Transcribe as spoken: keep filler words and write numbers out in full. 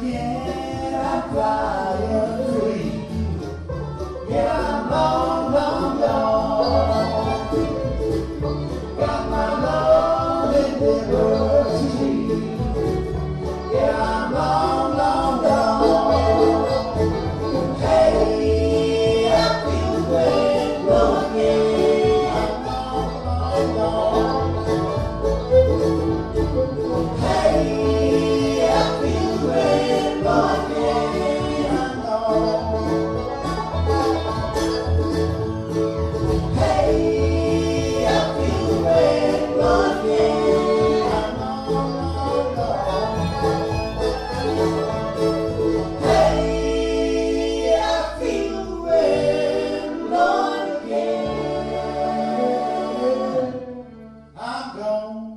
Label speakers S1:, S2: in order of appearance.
S1: again, I'm flying free. Yeah, I'm long, long gone. Got my love in liberty. Yeah, I'm long, long gone. Hey, I feel great, go again. I'm long, long gone. Hey, I feel great, go again. I'm gone. Hey, I feel great, go again. I'm long, long gone. Hey, I feel great, go again. I'm gone.